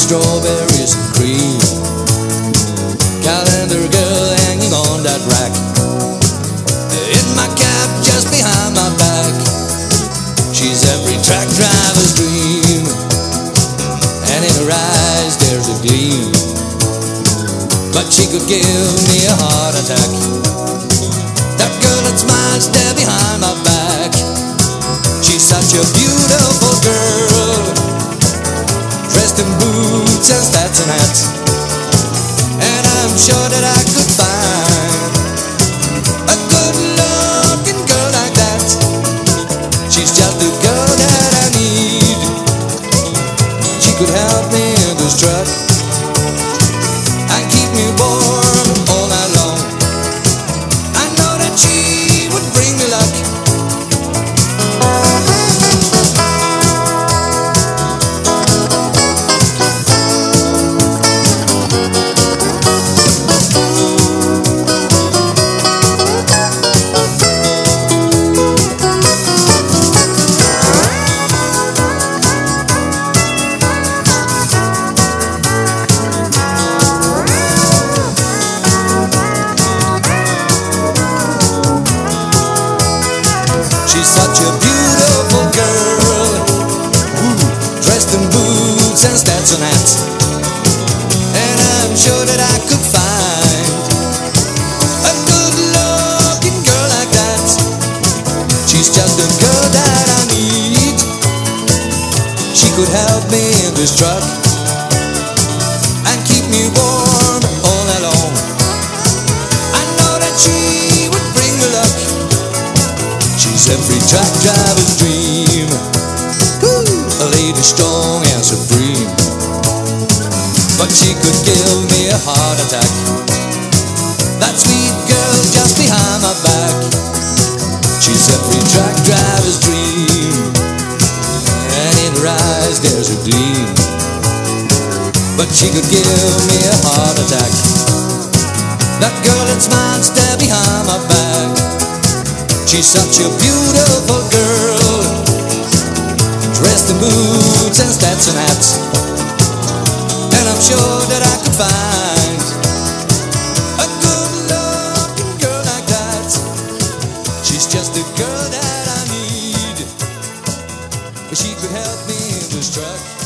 strawberries and cream. Calendar girl hanging on that rack. In my cab just behind my back. She's every track driver's dream. And in her eyes there's a gleam. But she could give me a heart attack. That girl that smiles there behind my back. She's such a beautiful girl, dressed in boots and Stetson hats. And I'm sure that I could find a good-looking girl like that. She's just the girl that I need. She could help me in this truck and keep me warm all night long. I know that she would bring me luck. She's such a beautiful girl, dressed in boots and Stetson hats. And I'm sure that I could find a good-looking girl like that. She's just the girl that I need. She could help me in this truck and keep me warm all night long. I know that she would bring me luck. She's every track driver's dream. A lady strong and supreme. But she could give me a heart attack. That sweet girl just behind my back. She's every track driver's dream. And in her eyes there's a gleam. But she could give me a heart attack. That girl that smiles there behind my back. She's such a beautiful girl, dressed in boots and Stetson hats. And I'm sure that I could find a good-looking girl like that. She's just the girl that I need. She could help me in this truck